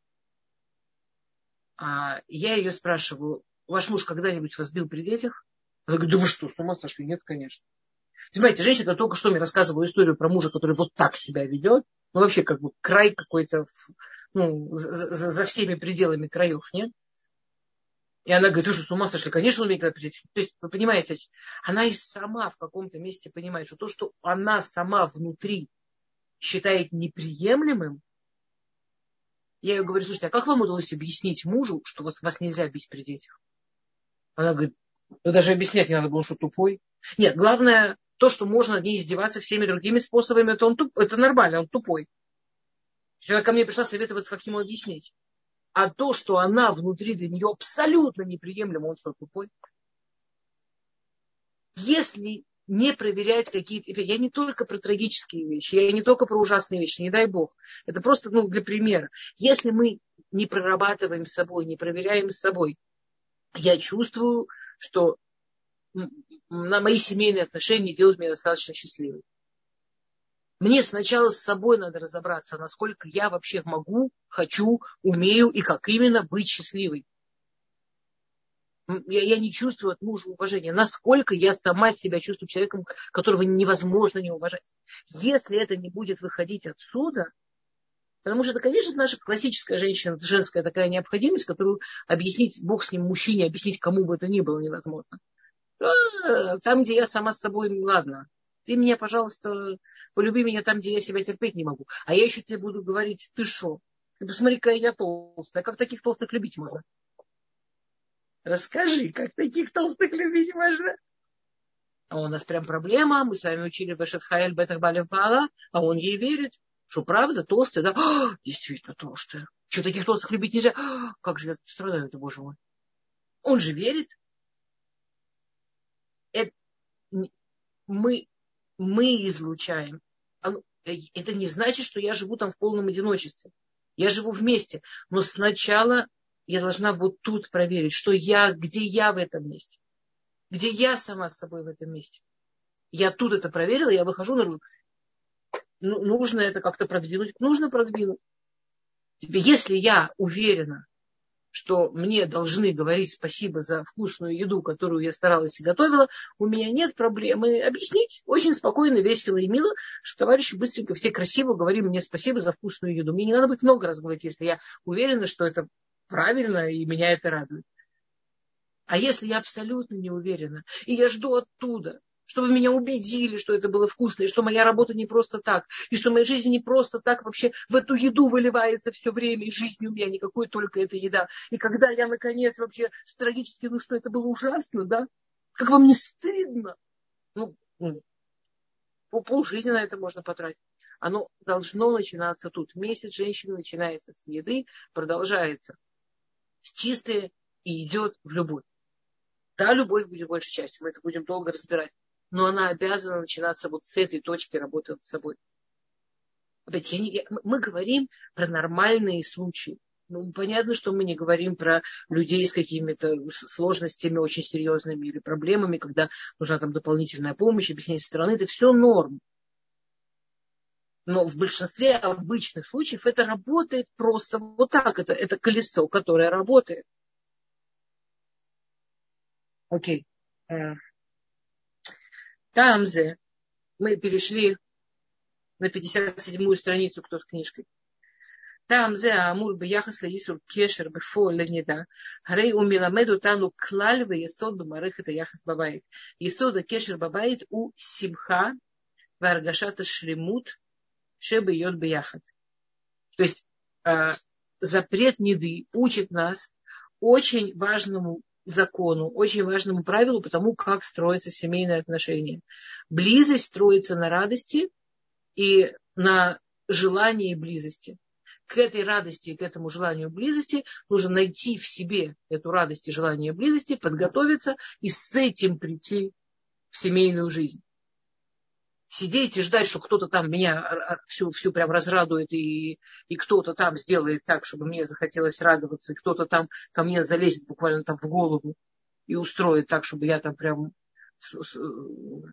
А я ее спрашиваю, ваш муж когда-нибудь вас бил при детях? Она говорит, да вы что, с ума сошли? Нет, конечно. Понимаете, женщина только что мне рассказывала историю про мужа, который вот так себя ведет. Ну, вообще, как бы край какой-то, ну, за, за, за всеми пределами краев, нет? И она говорит, вы что, с ума сошли? Конечно, он умеет это прийти. То есть, вы понимаете, она и сама в каком-то месте понимает, что то, что она сама внутри считает неприемлемым, я ей говорю, слушайте, а как вам удалось объяснить мужу, что вот вас нельзя бить при детях? Она говорит, ну даже объяснять не надо было, что тупой. Нет, главное, то, что можно над ней издеваться всеми другими способами, это, он туп, это нормально, он тупой. Она ко мне пришла советоваться, как ему объяснить. А то, что она внутри для нее абсолютно неприемлемо, он что, тупой? Если не проверять какие-то... Я не только про трагические вещи, я не только про ужасные вещи, не дай бог. Это просто ну, для примера. Если мы не прорабатываем с собой, не проверяем с собой, я чувствую, что на мои семейные отношения делают меня достаточно счастливой. Мне сначала с собой надо разобраться, насколько я вообще могу, хочу, умею и как именно быть счастливой. Я, я не чувствую от мужа уважения. Насколько я сама себя чувствую человеком, которого невозможно не уважать. Если это не будет выходить отсюда, потому что это, конечно, наша классическая женщина, женская такая необходимость, которую объяснить, Бог с ним, мужчине, объяснить кому бы это ни было невозможно. Там, где я сама с собой, ладно, ты меня, пожалуйста, полюби меня там, где я себя терпеть не могу. А я еще тебе буду говорить, ты шо? Ты посмотри, какая я толстая. Как таких толстых любить можно? Расскажи, как таких толстых любить можно? А у нас прям проблема. Мы с вами учили Вешет Хаэль Бетах Балев Баала, а он ей верит. Что правда, толстая, да? А, действительно толстая. Что, таких толстых любить нельзя? А, как же я страдаю, это, боже мой. Он же верит. Это, мы, мы излучаем. Это не значит, что я живу там в полном одиночестве. Я живу вместе. Но сначала я должна вот тут проверить, что я, где я в этом месте. Где я сама с собой в этом месте. Я тут это проверила, я выхожу наружу. Ну, нужно это как-то продвинуть. Нужно продвинуть. Если я уверена, что мне должны говорить спасибо за вкусную еду, которую я старалась и готовила, у меня нет проблемы объяснить очень спокойно, весело и мило, что товарищи быстренько все красиво говорим мне спасибо за вкусную еду. Мне не надо быть много раз говорить, если я уверена, что это правильно и меня это радует. А если я абсолютно не уверена, и я жду оттуда, чтобы меня убедили, что это было вкусно, и что моя работа не просто так, и что моя жизнь не просто так вообще в эту еду выливается все время, и жизни у меня никакой, только эта еда. И когда я, наконец, вообще трагически, ну что, это было ужасно, да? Как вам не стыдно? Ну, ну полжизни на это можно потратить. Оно должно начинаться тут. Месяц женщины начинается с еды, продолжается с чистой и идет в любовь. Да, любовь будет большей частью, мы это будем долго разбирать. Но она обязана начинаться вот с этой точки работы над собой. Опять, я не, я, мы говорим про нормальные случаи. Ну, понятно, что мы не говорим про людей с какими-то сложностями очень серьезными или проблемами, когда нужна там дополнительная помощь, объяснение со стороны. Это все норм. Но в большинстве обычных случаев это работает просто вот так. Это, это колесо, которое работает. Окей. Тамзе. Мы перешли на пятьдесят седьмую страницу, кто с книжкой. Тамзе Амур Бияхас Лаисур Кешер Бефо Ленеда. Харей умиламед утану клаль в есод бамарых это яхас бабайт. Есода Кешер бабайт у симха варгашата шлемут шебы йод бияхат. То есть э, запрет неды учит нас очень важному закону, очень важному правилу по тому, как строятся семейные отношения. Близость строится на радости и на желании близости. К этой радости и к этому желанию близости нужно найти в себе эту радость и желание близости, подготовиться и с этим прийти в семейную жизнь. Сидеть и ждать, что кто-то там меня всю, всю прям разрадует, и, и кто-то там сделает так, чтобы мне захотелось радоваться, и кто-то там ко мне залезет буквально там в голову и устроит так, чтобы я там прям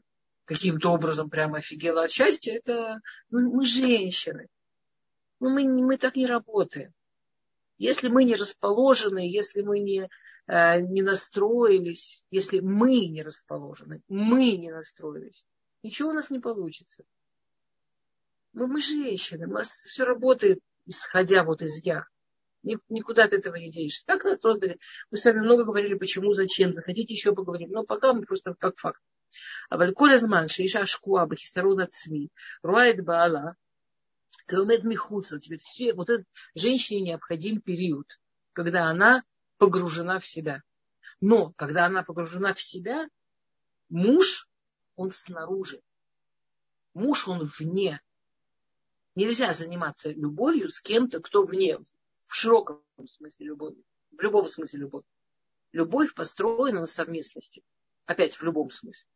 каким-то образом прямо офигела от счастья, это мы, мы женщины. Ну, мы, мы так не работаем. Если мы не расположены, если мы не, э, не настроились, если мы не расположены, мы не настроились, ничего у нас не получится. Мы, мы женщины, у нас все работает, исходя вот из «я». Никуда от этого не денешься. Так нас создали. Мы с вами много говорили, почему, зачем. Захотите, еще поговорим. Но пока мы просто как факт. А вальколя зман, шейша шкуа, бахисарона цми, руает баала, километ михуца. Теперь все, вот этот женщине необходим период, когда она погружена в себя. Но, когда она погружена в себя, муж, он снаружи. Муж, он вне. Нельзя заниматься любовью с кем-то, кто вне. В широком смысле любовь. В любом смысле любовь. Любовь построена на совместности. Опять в любом смысле.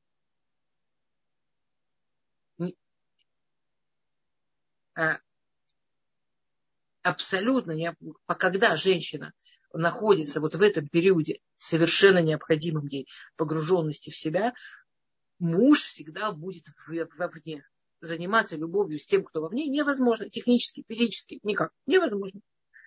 Абсолютно не, когда женщина находится вот в этом периоде совершенно необходимым ей погруженности в себя, муж всегда будет вовне. Заниматься любовью с тем, кто вовне, невозможно. Технически, физически, никак. Невозможно.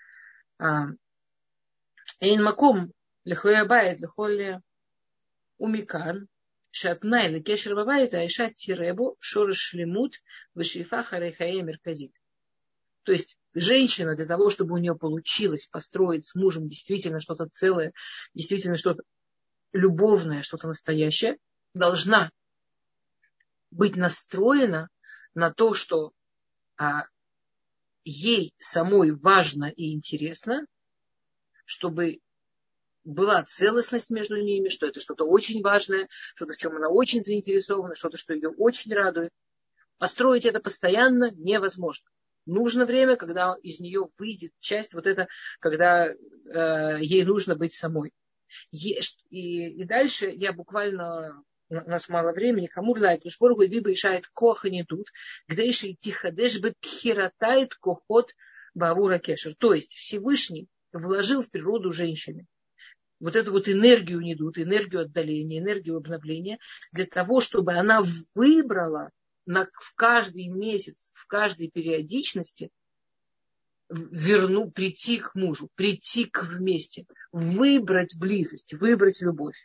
Эйн маком лехоя байт лехоле умикан шатнай лекешер бабайт айша тиребу шореш лимут вешифа харейхае мерказит. То есть женщина для того, чтобы у нее получилось построить с мужем действительно что-то целое, действительно что-то любовное, что-то настоящее, должна быть настроена на то, что а, ей самой важно и интересно, чтобы была целостность между ними, что это что-то очень важное, что-то, в чем она очень заинтересована, что-то, что ее очень радует. Построить это постоянно невозможно. Нужно время, когда из нее выйдет часть, вот это, когда э, ей нужно быть самой. И, и дальше я буквально, у нас мало времени, хамур лайк, лишборгу и биба решает коха не тут, где еще тиходеш бы пхиратает кохот бавура кешер. То есть Всевышний вложил в природу женщины вот эту вот энергию не дут, энергию отдаления, энергию обновления, для того, чтобы она выбрала на, в каждый месяц, в каждой периодичности верну, прийти к мужу, прийти к вместе, выбрать близость, выбрать любовь.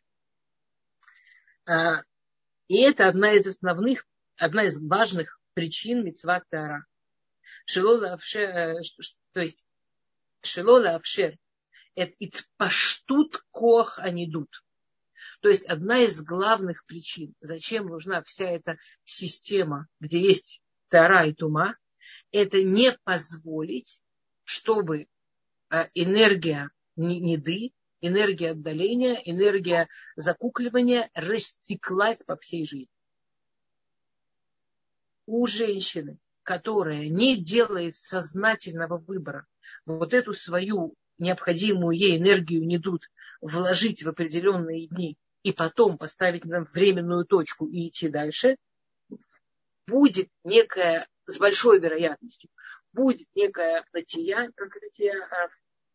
И это одна из основных, одна из важных причин мицват таара. Шелола авшер, то есть шелола авшер, это итпаштут кох анидут. То есть одна из главных причин, зачем нужна вся эта система, где есть таара и тума, это не позволить, чтобы энергия неды, энергия отдаления, энергия закукливания растеклась по всей жизни. У женщины, которая не делает сознательного выбора, вот эту свою необходимую ей энергию недут вложить в определенные дни и потом поставить на временную точку и идти дальше, будет некая, с большой вероятностью, будет некая натия, как натия,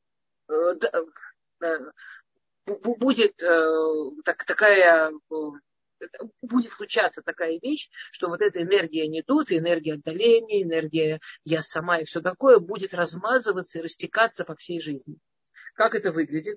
будет так, такая, будет случаться такая вещь, что вот эта энергия недут, энергия отдаления, энергия я сама и все такое будет размазываться и растекаться по всей жизни. Как это выглядит?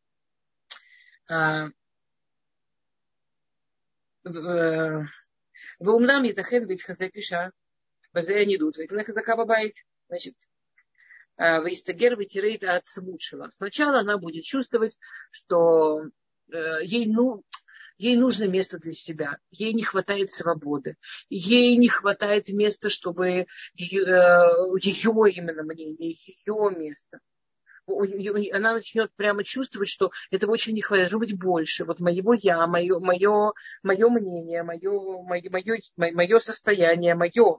Вы умнам етахен ведь хазек иша, базе они идут, ведь на хазака бабайт, значит, вейстагер ветерейт от смучила. Сначала она будет чувствовать, что ей, ну, ей нужно место для себя, ей не хватает свободы, ей не хватает места, чтобы ее, ее именно мнение, ее место. Она начнет прямо чувствовать, что этого очень не хватает, должно быть больше. Вот моего я, мое, мое, мое мнение, мое, мое, мое, мое состояние, мое.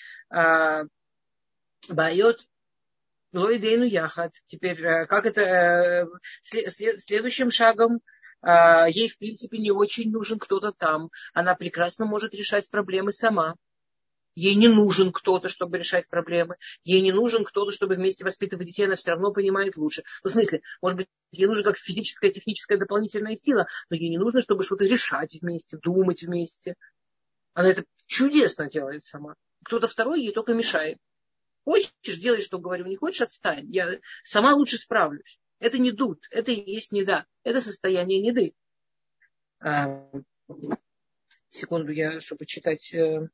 Байот лойдейну яхат. Теперь, как это следующим шагом? Ей, в принципе, не очень нужен кто-то там. Она прекрасно может решать проблемы сама. Ей не нужен кто-то, чтобы решать проблемы. Ей не нужен кто-то, чтобы вместе воспитывать детей. Она все равно понимает лучше. Ну, в смысле, может быть, ей нужна как физическая, техническая дополнительная сила, но ей не нужно, чтобы что-то решать вместе, думать вместе. Она это чудесно делает сама. Кто-то второй ей только мешает. Хочешь, делай, что говорю, не хочешь, отстань. Я сама лучше справлюсь. Это не дуд, это и есть неда. Это состояние неды. А, секунду, я, чтобы читать.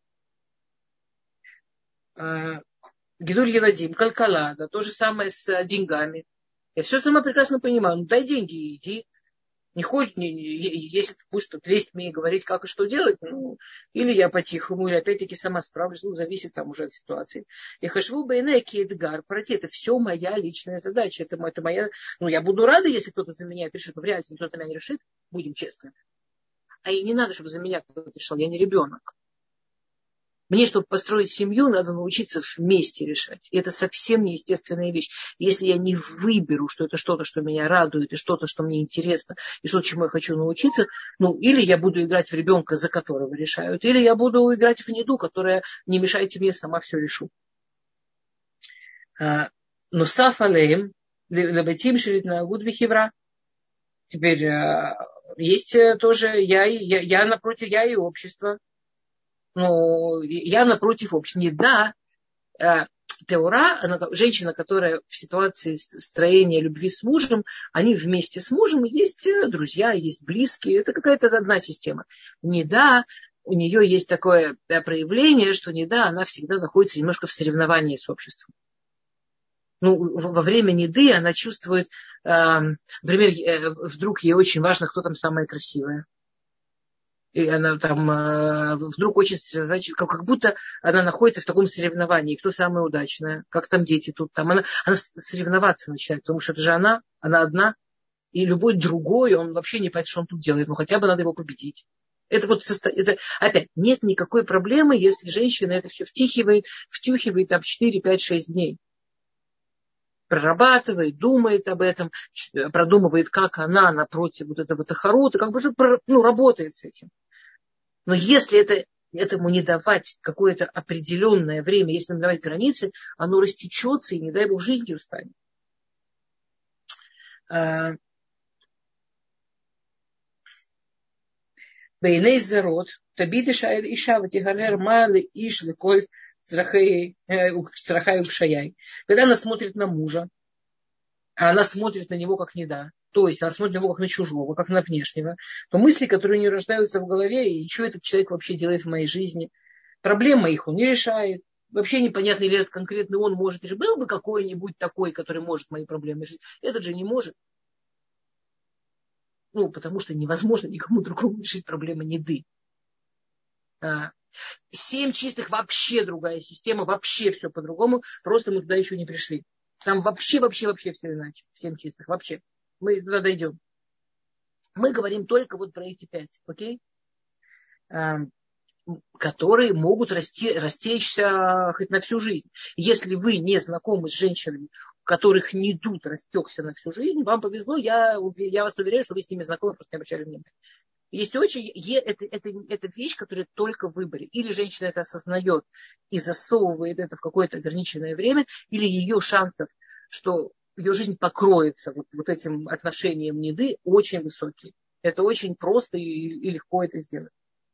А, Гидуль Еладим, Калькала, да, то же самое с деньгами. Я все сама прекрасно понимаю. Ну, дай деньги и иди. Не хочешь, не, не, если ты будешь тут лезть мне и говорить, как и что делать, ну, или я по-тихому, или опять-таки сама справлюсь, ну, зависит там уже от ситуации. И хашву бейнеки Эдгар, пройти, это все моя личная задача, это, это моя, ну, я буду рада, если кто-то за меня решит, но в реальности никто за меня не решит, будем честны. А и не надо, чтобы за меня кто-то решил, я не ребенок. Мне, чтобы построить семью, надо научиться вместе решать. И это совсем неестественная вещь. Если я не выберу, что это что-то, что меня радует, и что-то, что мне интересно, и что, чему я хочу научиться, ну, или я буду играть в ребенка, за которого решают, или я буду играть в неду, которая не мешает мне, сама все решу. Но сафалеем, лебетим шерит на гудбихевра. Теперь есть тоже я, я, я напротив, я и общество. Ну, я напротив общества. Не да, теора, она, женщина, которая в ситуации строения любви с мужем, они вместе с мужем, есть друзья, есть близкие, это какая-то одна система. Не да, у нее есть такое проявление, что не да, она всегда находится немножко в соревновании с обществом. Ну, во время неды она чувствует, например, вдруг ей очень важно, кто там самая красивая. И она там э, вдруг очень, как, как будто она находится в таком соревновании, кто самая удачная, как там дети тут, там она, она соревноваться начинает, потому что это же она, она одна, и любой другой, он вообще не понимает, что он тут делает, но хотя бы надо его победить. Это вот, это, опять, нет никакой проблемы, если женщина это все втихивает, втюхивает там четыре, пять, шесть дней. Прорабатывает, думает об этом, продумывает, как она напротив вот этого тахарута, как бы же ну, работает с этим. Но если это, этому не давать какое-то определенное время, если не давать границы, оно растечется и, не дай бог, жизнью станет. Бейней зарод, табиды шаэль иша, ватигалер малы иш леколь црахай укшаяй. Когда она смотрит на мужа, а она смотрит на него как неда, то есть она смотрит на него как на чужого, как на внешнего, то мысли, которые у нее рождаются в голове, и что этот человек вообще делает в моей жизни, проблемы их он не решает, вообще непонятно, или это конкретно он может решить. Был бы какой-нибудь такой, который может мои проблемы решить, этот же не может. Ну, потому что невозможно никому другому решить проблемы неды. А, семь чистых вообще другая система, вообще все по-другому, просто мы туда еще не пришли. Там вообще, вообще, вообще все иначе. Семь чистых, вообще. Мы туда дойдем. Мы говорим только вот про эти пять, окей? А, которые могут расти, растечься хоть на всю жизнь. Если вы не знакомы с женщинами, у которых не идут растекся на всю жизнь, вам повезло, я, я вас уверяю, что вы с ними знакомы, просто не обращали внимания. Есть очень, это, это, это вещь, которая только в выборе. Или женщина это осознает и засовывает это в какое-то ограниченное время, или ее шансов, что ее жизнь покроется вот, вот этим отношением неды, очень высокие. Это очень просто и, и легко это сделать.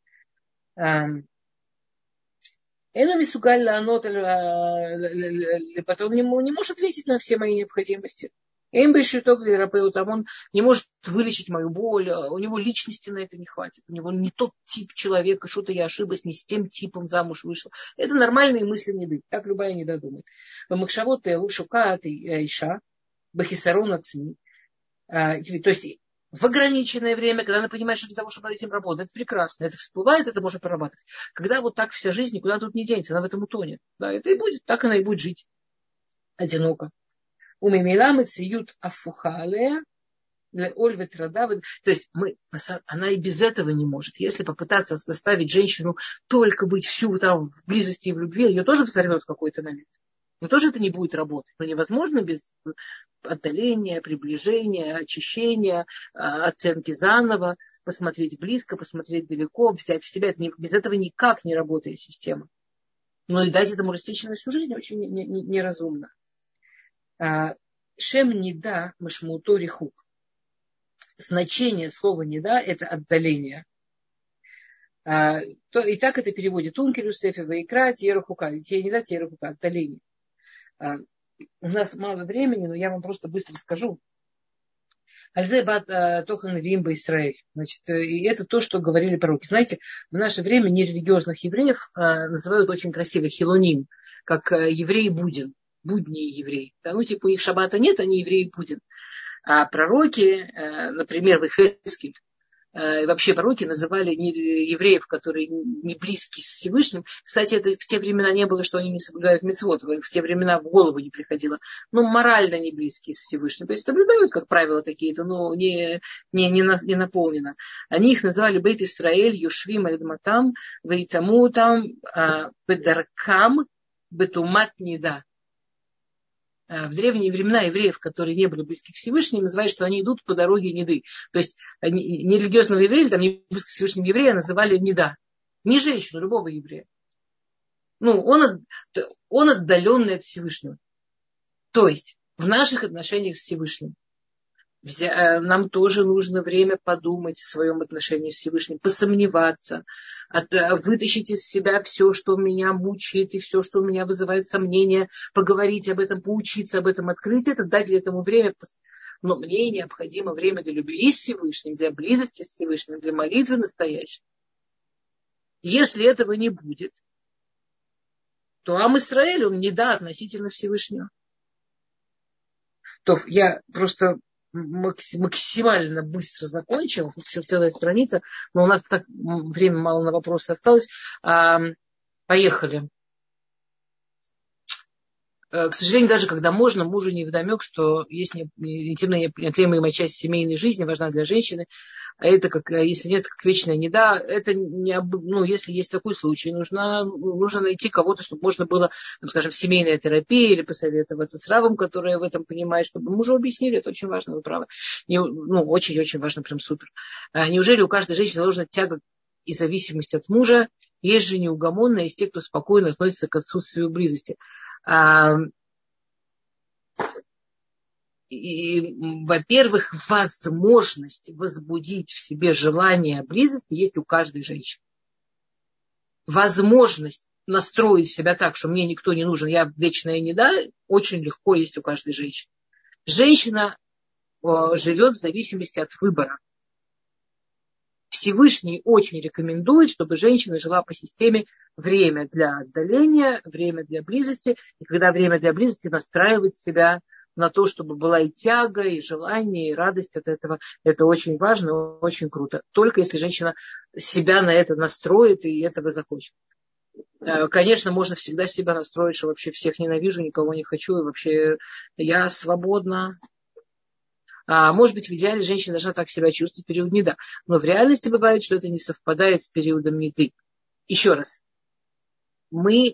Эно мисугаль лаанот, потом не может ответить на все мои необходимости. Эм бешиток лирапеут, там он не может вылечить мою боль, у него личности на это не хватит, у него не тот тип человека, что-то я ошиблась, не с тем типом замуж вышла. Это нормальные мысли неды, так любая неда думает. Бамакшавот шукаат иша, бахисарон ацми. То есть в ограниченное время, когда она понимает, что для того, чтобы над этим работать, это прекрасно, это всплывает, это можно прорабатывать. Когда вот так вся жизнь, никуда тут не денется, она в этом утонет. Да, это и будет, так она и будет жить одиноко. У мимиламы циют афухалея, то есть мы, она и без этого не может. Если попытаться заставить женщину только быть всю там в близости и в любви, ее тоже взорвет в какой-то момент. Но тоже это не будет работать. Но невозможно без отдаления, приближения, очищения, оценки заново, посмотреть близко, посмотреть далеко, взять в себя. Это не, без этого никак не работает система. Но и дать этому растечь на всю жизнь очень неразумно. Шем неда машмуто рихук. Значение слова неда – это отдаление. А, то, и так это переводит Ункелюс, Эфи, Ваикра, Тьерахука. Те не да, Тьерахука, отдаление. А, у нас мало времени, но я вам просто быстро скажу. Альзебат Тохан Вимба Исраэль. Значит, и это то, что говорили пророки. Знаете, в наше время нерелигиозных евреев а, называют очень красиво хилоним, как а, евреи будин, будние евреи. Да, ну, типа, у них шаббата нет, они евреи будин. А пророки, а, например, в Ихескель, и вообще пророки называли евреев, которые не близки с Всевышним. Кстати, это в те времена не было, что они не соблюдают мицвот. В те времена в голову не приходило. Но морально не близки с Всевышним. То есть соблюдают, как правило, какие-то, но не, не, не, на, не наполнено. Они их называли Бейт Исраэль, Юшвим, Альдматам, Вейтаму там, Бедаркам, Бетумат Нида. В древние времена евреев, которые не были близки к Всевышнему, называют, что они идут по дороге Ниды. То есть нерелигиозного еврея, там, не близко к Всевышнему еврея, называли Нида. Не женщину, любого еврея. Ну, он, он отдаленный от Всевышнего. То есть в наших отношениях с Всевышним нам тоже нужно время подумать о своем отношении с Всевышним, посомневаться, от, вытащить из себя все, что меня мучает, и все, что у меня вызывает сомнения, поговорить об этом, поучиться об этом, открыть это, дать этому время. Но мне необходимо время для любви с Всевышним, для близости с Всевышним, для молитвы настоящей. Если этого не будет, то Ам Исраэль, он не да относительно Всевышнего. То я просто максимально быстро закончил, еще целая страница, но у нас так время мало на вопросы осталось. Поехали. К сожалению, даже когда можно, мужу не вдомек, что есть интимная неотъемлемая часть семейной жизни, важна для женщины. А это, как, если нет, как вечная неда, это не, ну, если есть такой случай, нужно, нужно найти кого-то, чтобы можно было, ну, скажем, семейная терапия или посоветоваться с равом, который в этом понимает, чтобы мужу объяснили, это очень важно, вы правы. Не, ну, очень-очень важно, прям супер. А неужели у каждой женщины заложена тяга и зависимость от мужа? Есть же неугомонные, есть те, кто спокойно относится к отсутствию близости. А, и, во-первых, возможность возбудить в себе желание близости есть у каждой женщины. Возможность настроить себя так, что мне никто не нужен, я вечная неда, очень легко есть у каждой женщины. Женщина о, живет в зависимости от выбора. Всевышний очень рекомендует, чтобы женщина жила по системе время для отдаления, время для близости. И когда время для близости, настраивать себя на то, чтобы была и тяга, и желание, и радость от этого. Это очень важно, очень круто. Только если женщина себя на это настроит и этого захочет. Конечно, можно всегда себя настроить, что вообще всех ненавижу, никого не хочу, и вообще я свободна. А, может быть, в идеале женщина должна так себя чувствовать в период неда. Но в реальности бывает, что это не совпадает с периодом неды. Еще раз. Мы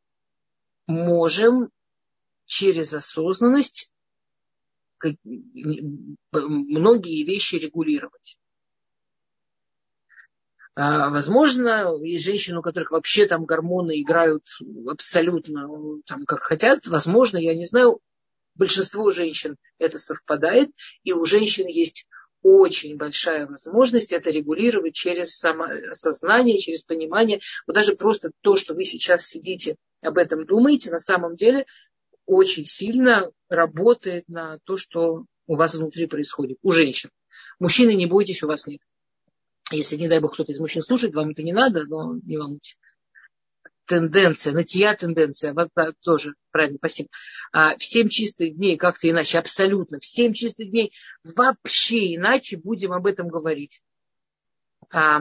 можем через осознанность многие вещи регулировать. А, возможно, есть женщины, у которых вообще там гормоны играют абсолютно там, как хотят. Возможно, я не знаю, большинство женщин это совпадает, и у женщин есть очень большая возможность это регулировать через самосознание, через понимание. Вот даже просто то, что вы сейчас сидите, об этом думаете, на самом деле очень сильно работает на то, что у вас внутри происходит, у женщин. Мужчины, не бойтесь, у вас нет. Если, не дай бог, кто-то из мужчин слушает, вам это не надо, но не волнуйтесь. Тенденция, натия тенденция, вот, да, тоже правильно, спасибо. А, в семь чистых дней как-то иначе, абсолютно. В семь чистых дней вообще иначе будем об этом говорить. А,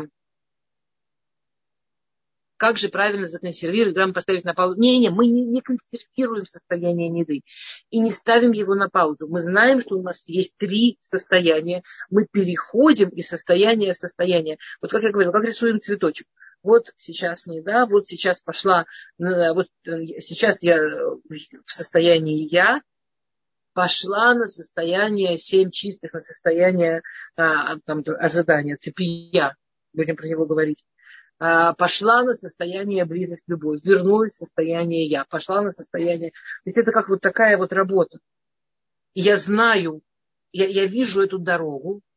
как же правильно законсервировать, грамм поставить на паузу? Не-не, мы не, не консервируем состояние неды и не ставим его на паузу. Мы знаем, что у нас есть три состояния. Мы переходим из состояния в состояние. Вот как я говорила, как рисуем цветочек. Вот сейчас не да, вот сейчас пошла, вот сейчас я в состоянии я, пошла на состояние семь чистых, на состояние а, там, ожидания, цепия, будем про него говорить. А, пошла на состояние близость, любовь, вернулась в состояние я, пошла на состояние... То есть это как вот такая вот работа. И я знаю, я, я вижу эту дорогу,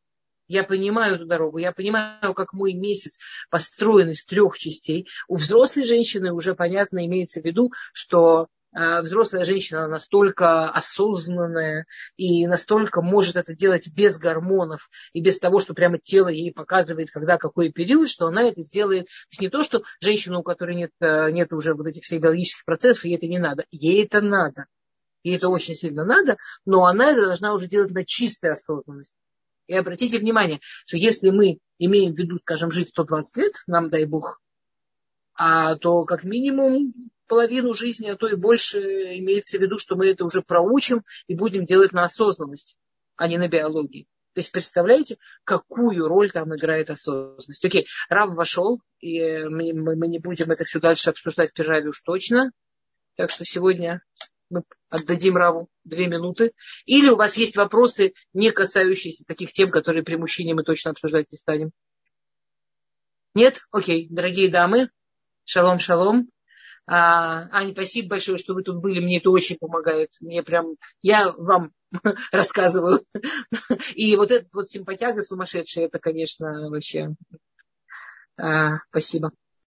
Я понимаю эту дорогу, я понимаю, как мой месяц построен из трех частей. У взрослой женщины уже понятно имеется в виду, что э, взрослая женщина настолько осознанная и настолько может это делать без гормонов и без того, что прямо тело ей показывает, когда какой период, что она это сделает. То есть не то, что женщина, у которой нет, нет уже вот этих всех биологических процессов, ей это не надо. Ей это надо. Ей это очень сильно надо, но она это должна уже делать на чистой осознанности. И обратите внимание, что если мы имеем в виду, скажем, жить сто двадцать лет, нам дай бог, а то как минимум половину жизни, а то и больше имеется в виду, что мы это уже проучим и будем делать на осознанности, а не на биологии. То есть представляете, какую роль там играет осознанность. Окей, Рав вошел, и мы, мы не будем это все дальше обсуждать при Раве уж точно. Так что сегодня мы отдадим Раву две минуты. Или у вас есть вопросы, не касающиеся таких тем, которые при мужчине мы точно обсуждать не станем? Нет? Окей, дорогие дамы, шалом, шалом. А, Аня, спасибо большое, что вы тут были. Мне это очень помогает. Мне прям, я вам рассказываю. И вот этот вот симпатяга сумасшедшая, это, конечно, вообще а, спасибо.